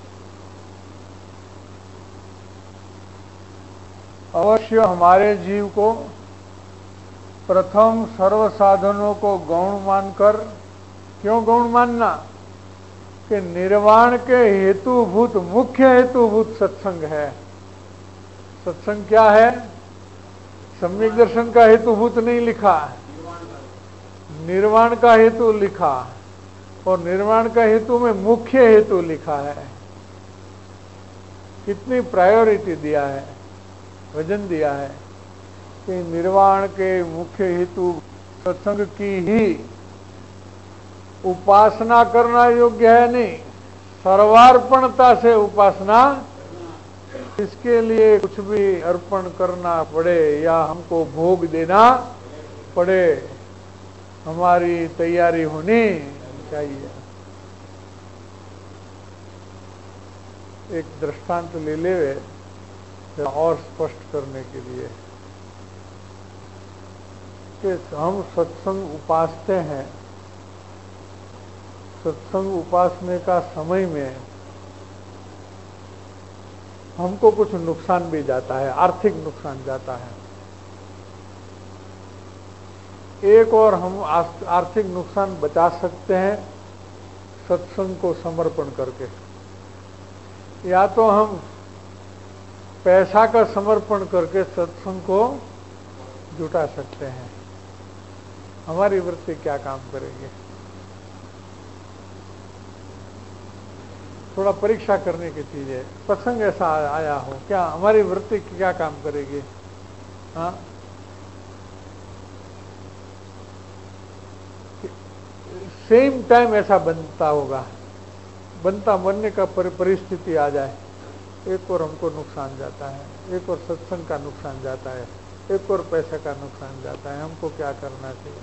अवश्य हमारे जीव को प्रथम सर्व साधनों को गौण मानकर, क्यों गौण मानना? कि निर्वाण के हेतुभूत, मुख्य हेतुभूत सत्संग है। सत्संग क्या है? सम्यक दर्शन का हेतुभूत नहीं लिखा, निर्वाण का हेतु लिखा, और निर्वाण का हेतु में मुख्य हेतु लिखा है। कितनी प्रायोरिटी दिया है, वजन दिया है कि निर्वाण के मुख्य हेतु सत्संग की ही उपासना करना योग्य है। नहीं, सर्वार्पणता से उपासना, इसके लिए कुछ भी अर्पण करना पड़े या हमको भोग देना पड़े, हमारी तैयारी होनी चाहिए। एक दृष्टांत ले ले और स्पष्ट करने के लिए कि हम सत्संग उपासते हैं, सत्संग उपासने का समय में हमको कुछ नुकसान भी जाता है, आर्थिक नुकसान जाता है। एक और हम आर्थिक नुकसान बचा सकते हैं सत्संग को समर्पण करके। या तो हम पैसा का समर्पण करके सत्संग को जुटा सकते हैं। हमारी वृत्ति क्या काम करेगी? थोड़ा परीक्षा करने की चीज है। प्रसंग ऐसा आया हो, क्या हमारी वृत्ति क्या काम करेगी? हाँ, सेम टाइम ऐसा बनता होगा, बनने का परिस्थिति आ जाए, एक और हमको नुकसान जाता है, एक और सत्संग का नुकसान जाता है, एक और पैसे का नुकसान जाता है। हमको क्या करना चाहिए?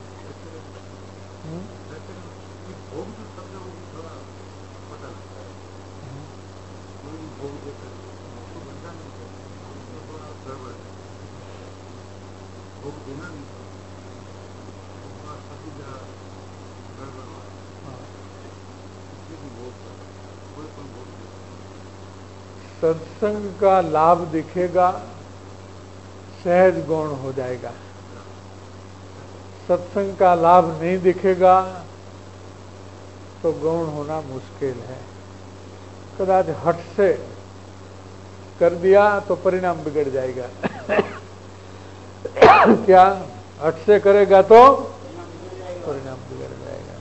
सत्संग का लाभ दिखेगा सहज गौण हो जाएगा। सत्संग का लाभ नहीं दिखेगा तो गौण होना मुश्किल है। कदाच हठ से कर दिया तो परिणाम बिगड़ जाएगा। क्या हठ से करेगा तो परिणाम बिगड़ जाएगा।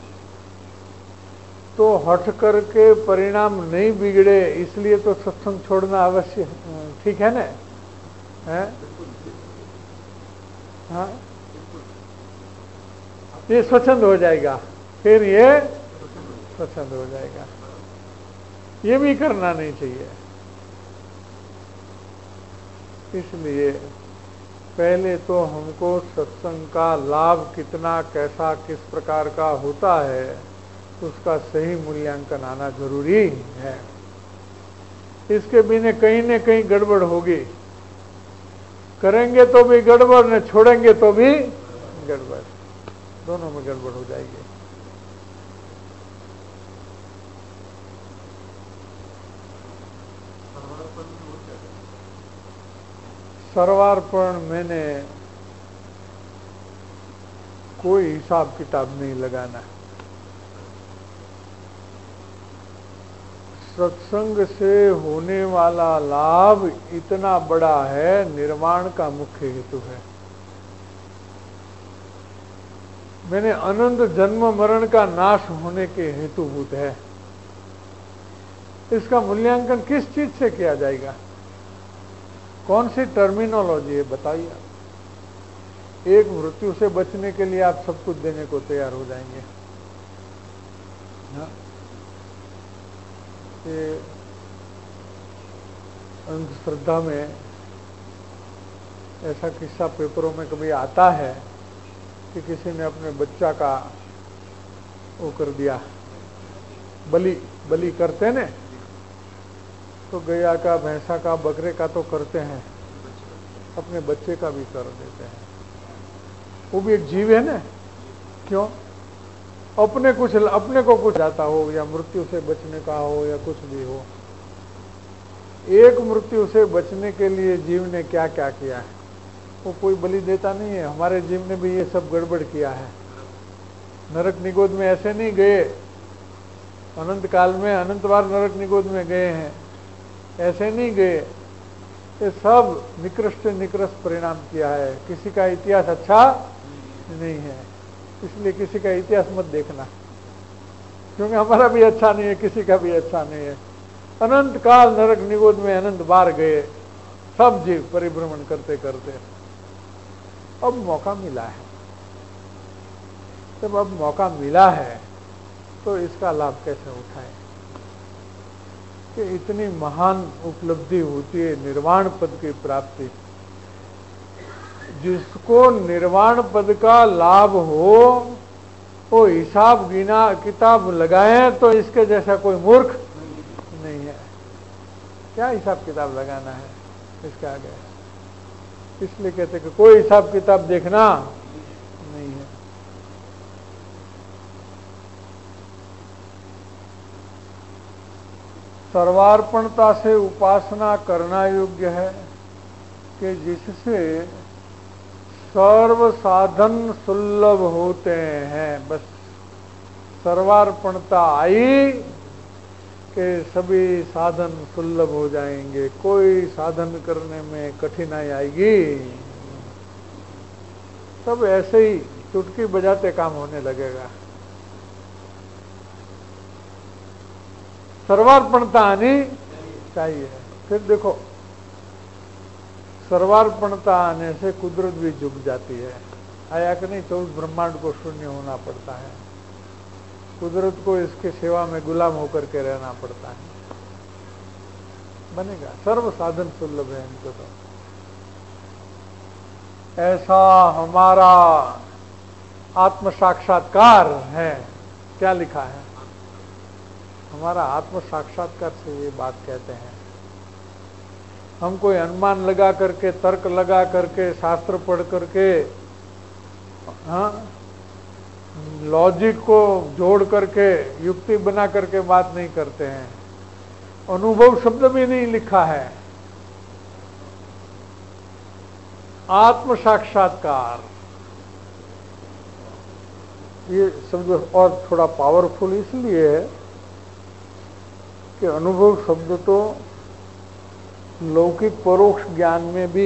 तो हठ करके परिणाम नहीं बिगड़े इसलिए तो सत्संग छोड़ना अवश्य ठीक है ना? है? हाँ, ये स्वच्छंद हो जाएगा, फिर ये स्वच्छंद हो जाएगा। ये भी करना नहीं चाहिए। इसलिए पहले तो हमको सत्संग का लाभ कितना, कैसा, किस प्रकार का होता है उसका सही मूल्यांकन आना जरूरी है। इसके बिना कहीं न कहीं गड़बड़ होगी। करेंगे तो भी गड़बड़, न छोड़ेंगे तो भी गड़बड़, दोनों में गड़बड़ हो जाएगी। सर्वार्पण मैंने कोई हिसाब किताब नहीं लगाना। सत्संग से होने वाला लाभ इतना बड़ा है, निर्वाण का मुख्य हेतु है। मैंने अनंत जन्म मरण का नाश होने के हेतुभूत है। इसका मूल्यांकन किस चीज से किया जाएगा? कौन सी टर्मिनोलॉजी है बताइए। एक मृत्यु से बचने के लिए आप सब कुछ देने को तैयार हो जाएंगे। ये अंधश्रद्धा में ऐसा किस्सा पेपरों में कभी आता है कि किसी ने अपने बच्चा का वो कर दिया, बलि करते ने, तो गैया का, भैंसा का, बकरे का तो करते हैं, अपने बच्चे का भी कर देते हैं। वो भी एक जीव है ना। क्यों? अपने को कुछ आता हो या मृत्यु से बचने का हो या कुछ भी हो। एक मृत्यु से बचने के लिए जीव ने क्या क्या किया है वो कोई बलि देता नहीं है। हमारे जीव ने भी ये सब गड़बड़ किया है। नरक निगोद में ऐसे नहीं गए, अनंत काल में अनंत बार नरक निगोद में गए हैं, ऐसे नहीं गए। ये सब निकृष्ट परिणाम किया है। किसी का इतिहास अच्छा नहीं है, इसलिए किसी का इतिहास मत देखना, क्योंकि हमारा भी अच्छा नहीं है, किसी का भी अच्छा नहीं है। अनंत काल नरक निगोद में अनंत बार गए सब जीव परिभ्रमण करते करते। अब मौका मिला है, जब अब मौका मिला है तो इसका लाभ कैसे उठाएं? कि इतनी महान उपलब्धि होती है निर्वाण पद की प्राप्ति। जिसको निर्वाण पद का लाभ हो वो हिसाब गिना किताब लगाए तो इसके जैसा कोई मूर्ख नहीं है। क्या हिसाब किताब लगाना है इसके आगे? इसलिए कहते कि कोई हिसाब किताब देखना नहीं है। सर्वार्पणता से उपासना करना योग्य है कि जिससे सर्व साधन सुलभ होते हैं। बस सर्वार्पणता आई कि सभी साधन सुलभ हो जाएंगे, कोई साधन करने में कठिनाई आएगी। सब ऐसे ही चुटकी बजाते काम होने लगेगा। सर्वार्पणता आनी चाहिए। फिर देखो, सर्वार्पणता आने से कुदरत भी झुक जाती है। आया कि नहीं? 24 ब्रह्मांड को शून्य होना पड़ता है, कुदरत को इसके सेवा में गुलाम होकर के रहना पड़ता है। बनेगा, सर्व साधन सुलभ है इनको तो। ऐसा हमारा आत्म साक्षात्कार है। क्या लिखा है? हमारा आत्म साक्षात्कार से ये बात कहते हैं। हम कोई अनुमान लगा करके, तर्क लगा करके, शास्त्र पढ़ करके, हाँ, लॉजिक को जोड़ करके, युक्ति बना करके बात नहीं करते हैं। अनुभव शब्द भी नहीं लिखा है। आत्म साक्षात्कार, ये शब्द और थोड़ा पावरफुल इसलिए है कि अनुभव शब्द तो लौकिक परोक्ष ज्ञान में भी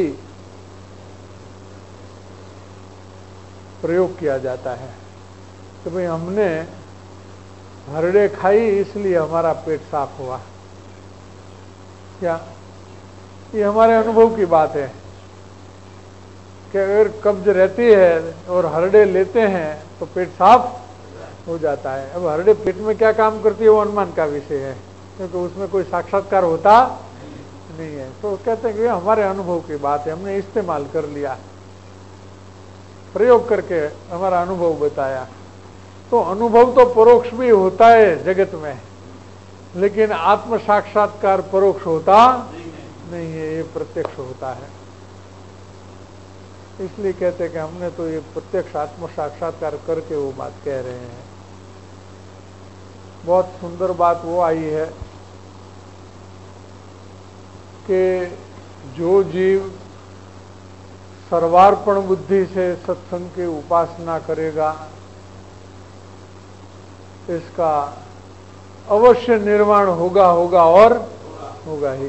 प्रयोग किया जाता है कि भाई हमने हरड़े खाई इसलिए हमारा पेट साफ हुआ, क्या ये हमारे अनुभव की बात है कि अगर कब्ज रहती है और हरड़े लेते हैं तो पेट साफ हो जाता है। अब हरड़े पेट में क्या काम करती है वो अनुमान का विषय है, क्योंकि उसमें कोई साक्षात्कार होता नहीं है। तो कहते हैं कि हमारे अनुभव की बात है, हमने इस्तेमाल कर लिया, प्रयोग करके हमारा अनुभव बताया। तो अनुभव तो परोक्ष भी होता है जगत में, लेकिन आत्म साक्षात्कार परोक्ष होता नहीं है, ये प्रत्यक्ष होता है। इसलिए कहते हैं कि हमने तो ये प्रत्यक्ष आत्म साक्षात्कार करके वो बात कह रहे हैं। बहुत सुंदर बात वो आई है कि जो जीव सर्वार्पण बुद्धि से सत्संग की उपासना करेगा इसका अवश्य निर्माण होगा और होगा ही।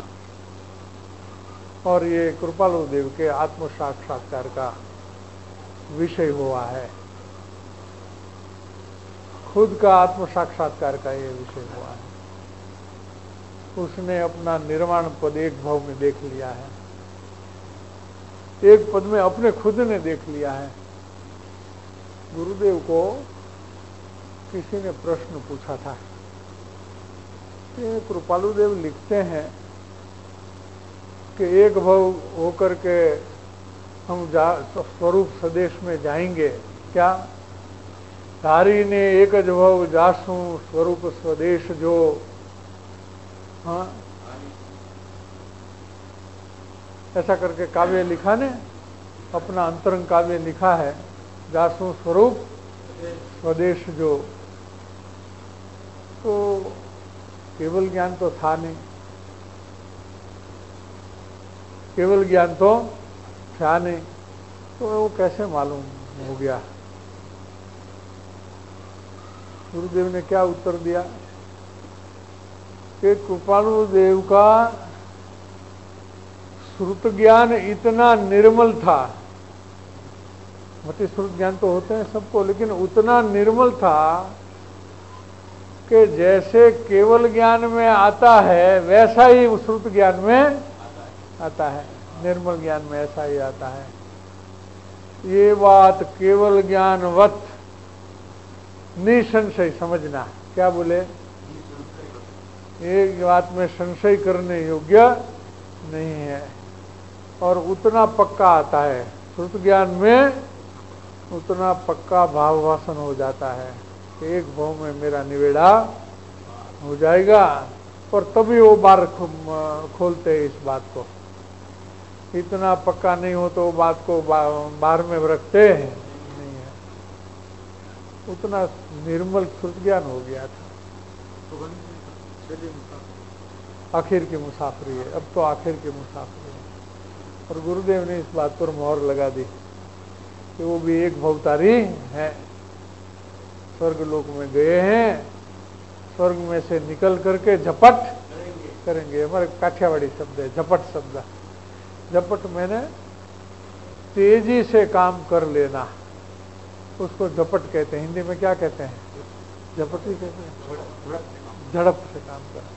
और ये कृपालु देव के आत्म साक्षात्कार का विषय हुआ है, खुद का आत्म साक्षात्कार का ये विषय हुआ है। उसने अपना निर्वाण पद एक भाव में देख लिया है, एक पद में अपने खुद ने देख लिया है। गुरुदेव को किसी ने प्रश्न पूछा था कि कृपालु देव लिखते हैं कि एक भाव होकर के हम स्वरूप स्वदेश में जाएंगे, क्या धारी ने एक भाव जासू स्वरूप स्वदेश जो, हाँ ऐसा करके काव्य लिखा ने, अपना अंतरंग काव्य लिखा है, जासू स्वरूप स्वदेश जो। तो केवल ज्ञान तो था नहीं, केवल ज्ञान तो था नहीं, तो वो कैसे मालूम हो गया? गुरुदेव ने क्या उत्तर दिया कि कृपालु देव का श्रुत ज्ञान इतना निर्मल था, मति श्रुत ज्ञान तो होते हैं सबको, लेकिन उतना निर्मल था कि जैसे केवल ज्ञान में आता है वैसा ही श्रुत ज्ञान में आता है, निर्मल ज्ञान में ऐसा ही आता है। ये बात केवल ज्ञानवत निसंशय समझना। क्या बोले? एक बात में संशय करने योग्य नहीं है, और उतना पक्का आता है श्रुत ज्ञान में, उतना पक्का भाववासन हो जाता है कि एक भाव में मेरा निवेड़ा हो जाएगा। और तभी वो बार खोलते हैं इस बात को। इतना पक्का नहीं हो तो बात को बाहर में रखते हैं नहीं है। उतना निर्मल श्रुत ज्ञान हो गया था। आखिर की मुसाफरी है, अब तो आखिर की मुसाफरी है। और गुरुदेव ने इस बात पर मोहर लगा दी कि वो भी एक भवतारी है, स्वर्ग लोक में गए हैं, स्वर्ग में से निकल करके झपट करेंगे। हमारे काठियावाड़ी शब्द है झपट शब्द। झपट मैंने तेजी से काम कर लेना, उसको झपट कहते हैं। हिंदी में क्या कहते हैं? झपट ही कहते हैं, झड़प से काम करना।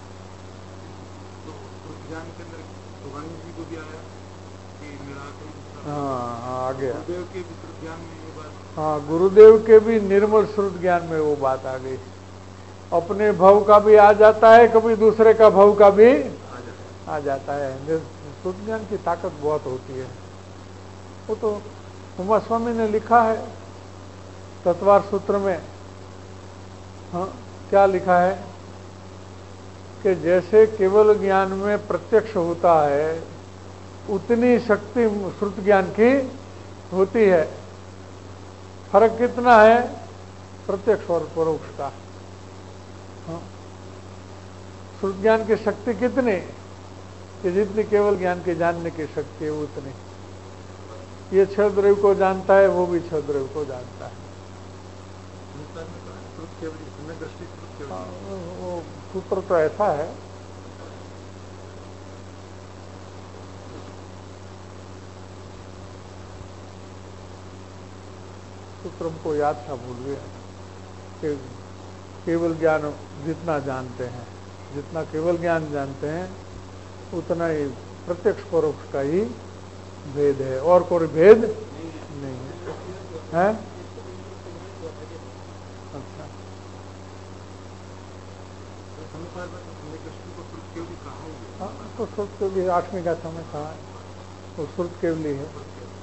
हाँ आ गया। हाँ, गुरुदेव के भी निर्मल श्रुत ज्ञान में वो बात आ गई। अपने भव का भी आ जाता है, कभी दूसरे का भव का भी आ जाता है। श्रुत ज्ञान की ताकत बहुत होती है। वो तो उमा स्वामी ने लिखा है तत्वार सूत्र में। हाँ, क्या लिखा है कि जैसे केवल ज्ञान में प्रत्यक्ष होता है उतनी शक्ति श्रुत ज्ञान की होती है। फर्क कितना है प्रत्यक्ष और परोक्ष का? हाँ, श्रुत ज्ञान की शक्ति कितनी कि जितनी केवल ज्ञान के जानने की शक्ति है उतनी। ये छह द्रव्य को जानता है, वो भी छह द्रव्य को जानता है। वो सूत्र तो ऐसा है, सूत्र हमको याद था, भूल गया कि केवल ज्ञान जितना जानते हैं, जितना केवल ज्ञान जानते हैं उतना ही प्रत्यक्ष परोक्ष का ही भेद है, और कोई भेद नहीं है। अच्छा, तो श्रुत केवली 8वीं गाथा में कहा है, वो श्रुत केवली है।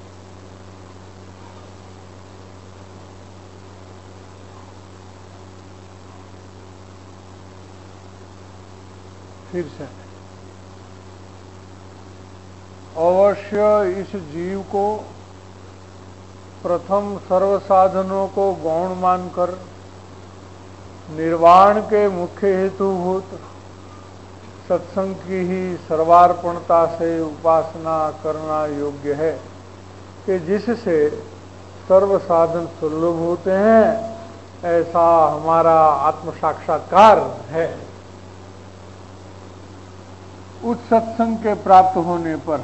फिर से अवश्य इस जीव को प्रथम सर्व साधनों को गौण मानकर निर्वाण के मुख्य हेतुभूत सत्संग की ही सर्वार्पणता से उपासना करना योग्य है कि जिससे सर्व साधन सुलभ होते हैं, ऐसा हमारा आत्म साक्षात्कार है। उस सत्संग के प्राप्त होने पर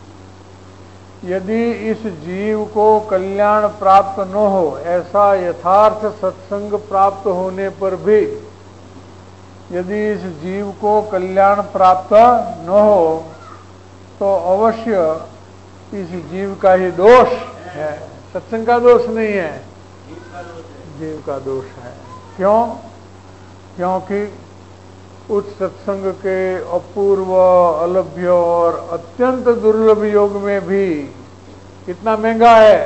यदि इस जीव को कल्याण प्राप्त न हो, ऐसा यथार्थ सत्संग प्राप्त होने पर भी यदि इस जीव को कल्याण प्राप्त न हो, तो अवश्य इस जीव का ही दोष है, सत्संग का दोष नहीं है, जीव का दोष है। क्यों? क्योंकि उस सत्संग के अपूर्व, अलभ्य और अत्यंत दुर्लभ योग में भी कितना महंगा है,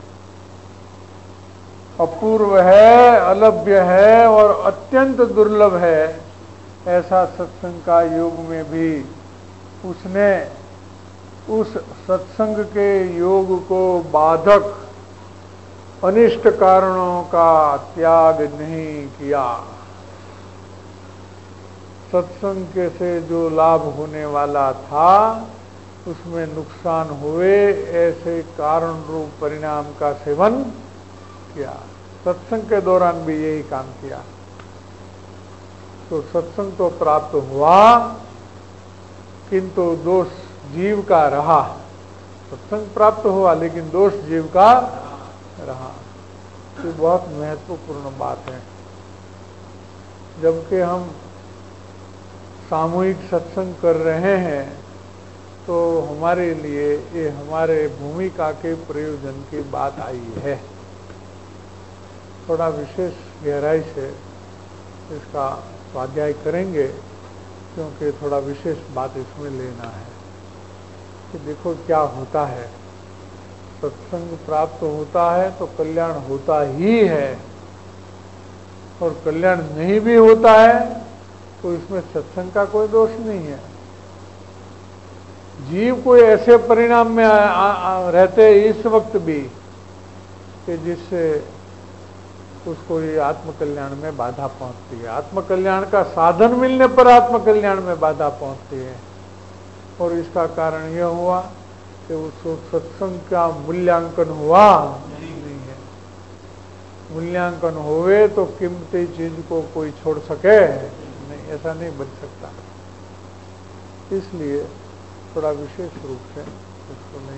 अपूर्व है, अलभ्य है और अत्यंत दुर्लभ है, ऐसा सत्संग का योग में भी उसने उस सत्संग के योग को बाधक अनिष्ट कारणों का त्याग नहीं किया। सत्संग के से जो लाभ होने वाला था उसमें नुकसान हुए, ऐसे कारण रूप परिणाम का सेवन किया। सत्संग के दौरान भी यही काम किया, तो सत्संग तो प्राप्त हुआ किंतु दोष जीव का रहा। सत्संग प्राप्त हुआ लेकिन दोष जीव का रहा। ये बहुत महत्वपूर्ण बात है। जबकि हम सामूहिक सत्संग कर रहे हैं तो हमारे लिए ये हमारे भूमिका के प्रयोजन की बात आई है। थोड़ा विशेष गहराई से इसका स्वाध्याय करेंगे, क्योंकि थोड़ा विशेष बात इसमें लेना है कि देखो क्या होता है। सत्संग प्राप्त होता है तो कल्याण होता ही है, और कल्याण नहीं भी होता है तो इसमें सत्संग का कोई दोष नहीं है। जीव कोई ऐसे परिणाम में रहते इस वक्त भी कि जिससे उसको ये आत्मकल्याण में बाधा पहुंचती है। आत्मकल्याण का साधन मिलने पर आत्मकल्याण में बाधा पहुंचती है, और इसका कारण यह हुआ कि उसको सत्संग का मूल्यांकन हुआ नहीं है। मूल्यांकन होवे तो कीमती चीज को कोई छोड़ सके नहीं, ऐसा नहीं बन सकता। इसलिए थोड़ा विशेष रूप से इसको